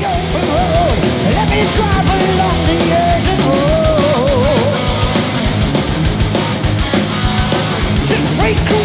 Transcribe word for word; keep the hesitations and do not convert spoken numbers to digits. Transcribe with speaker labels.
Speaker 1: open road. Let me drive along the edge and road. Just break away.